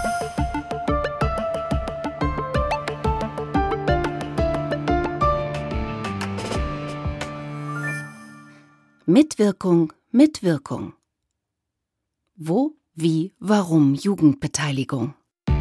Mitwirkung, Mitwirkung. Wo, wie, warum Jugendbeteiligung?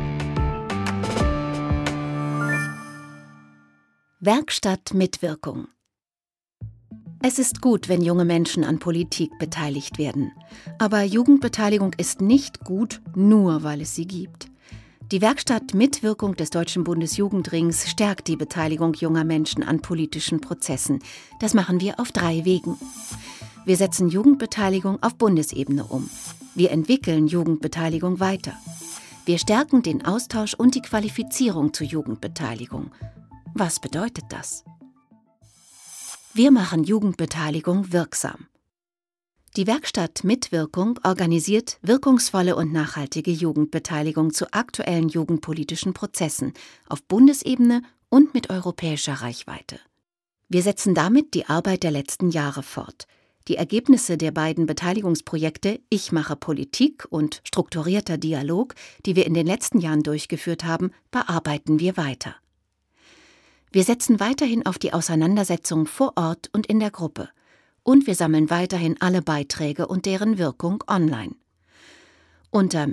Werkstatt Mitwirkung. Es ist gut, wenn junge Menschen an Politik beteiligt werden. Aber Jugendbeteiligung ist nicht gut, nur weil es sie gibt. Die Werkstatt Mitwirkung des Deutschen Bundesjugendrings stärkt die Beteiligung junger Menschen an politischen Prozessen. Das machen wir auf 3 Wegen. Wir setzen Jugendbeteiligung auf Bundesebene um. Wir entwickeln Jugendbeteiligung weiter. Wir stärken den Austausch und die Qualifizierung zur Jugendbeteiligung. Was bedeutet das? Wir machen Jugendbeteiligung wirksam. Die Werkstatt Mitwirkung organisiert wirkungsvolle und nachhaltige Jugendbeteiligung zu aktuellen jugendpolitischen Prozessen auf Bundesebene und mit europäischer Reichweite. Wir setzen damit die Arbeit der letzten Jahre fort. Die Ergebnisse der beiden Beteiligungsprojekte Ich mache Politik und strukturierter Dialog, die wir in den letzten Jahren durchgeführt haben, bearbeiten wir weiter. Wir setzen weiterhin auf die Auseinandersetzung vor Ort und in der Gruppe. Und wir sammeln weiterhin alle Beiträge und deren Wirkung online. Unter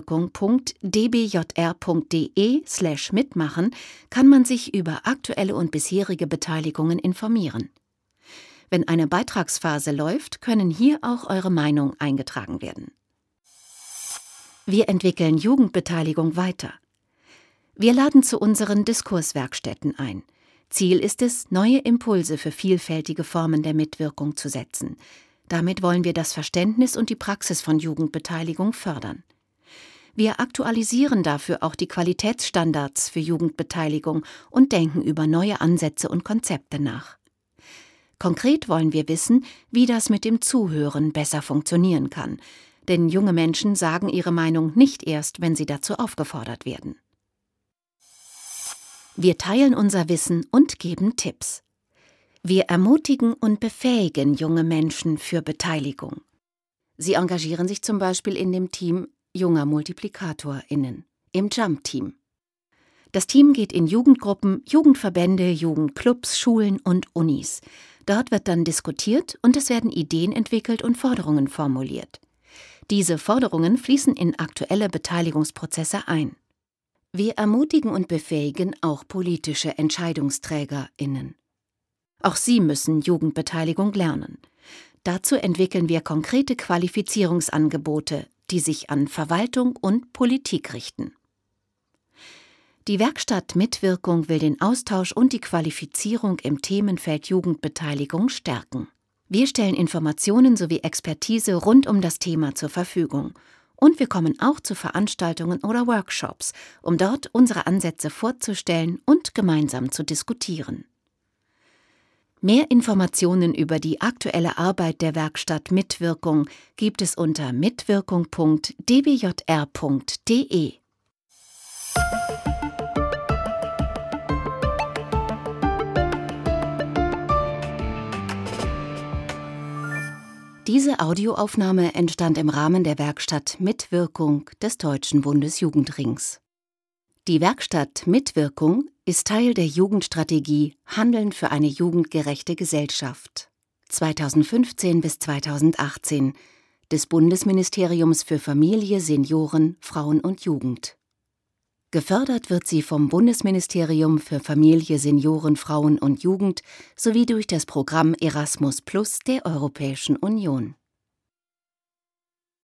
mitwirkung.dbjr.de/mitmachen kann man sich über aktuelle und bisherige Beteiligungen informieren. Wenn eine Beitragsphase läuft, können hier auch eure Meinung eingetragen werden. Wir entwickeln Jugendbeteiligung weiter. Wir laden zu unseren Diskurswerkstätten ein. Ziel ist es, neue Impulse für vielfältige Formen der Mitwirkung zu setzen. Damit wollen wir das Verständnis und die Praxis von Jugendbeteiligung fördern. Wir aktualisieren dafür auch die Qualitätsstandards für Jugendbeteiligung und denken über neue Ansätze und Konzepte nach. Konkret wollen wir wissen, wie das mit dem Zuhören besser funktionieren kann. Denn junge Menschen sagen ihre Meinung nicht erst, wenn sie dazu aufgefordert werden. Wir teilen unser Wissen und geben Tipps. Wir ermutigen und befähigen junge Menschen für Beteiligung. Sie engagieren sich zum Beispiel in dem Team junger MultiplikatorInnen, im Jump-Team. Das Team geht in Jugendgruppen, Jugendverbände, Jugendclubs, Schulen und Unis. Dort wird dann diskutiert und es werden Ideen entwickelt und Forderungen formuliert. Diese Forderungen fließen in aktuelle Beteiligungsprozesse ein. Wir ermutigen und befähigen auch politische EntscheidungsträgerInnen. Auch sie müssen Jugendbeteiligung lernen. Dazu entwickeln wir konkrete Qualifizierungsangebote, die sich an Verwaltung und Politik richten. Die Werkstatt Mitwirkung will den Austausch und die Qualifizierung im Themenfeld Jugendbeteiligung stärken. Wir stellen Informationen sowie Expertise rund um das Thema zur Verfügung. Und wir kommen auch zu Veranstaltungen oder Workshops, um dort unsere Ansätze vorzustellen und gemeinsam zu diskutieren. Mehr Informationen über die aktuelle Arbeit der Werkstatt Mitwirkung gibt es unter mitwirkung.dbjr.de. Diese Audioaufnahme entstand im Rahmen der Werkstatt Mitwirkung des Deutschen Bundesjugendrings. Die Werkstatt Mitwirkung ist Teil der Jugendstrategie Handeln für eine jugendgerechte Gesellschaft 2015 bis 2018 des Bundesministeriums für Familie, Senioren, Frauen und Jugend. Gefördert wird sie vom Bundesministerium für Familie, Senioren, Frauen und Jugend sowie durch das Programm Erasmus+ der Europäischen Union.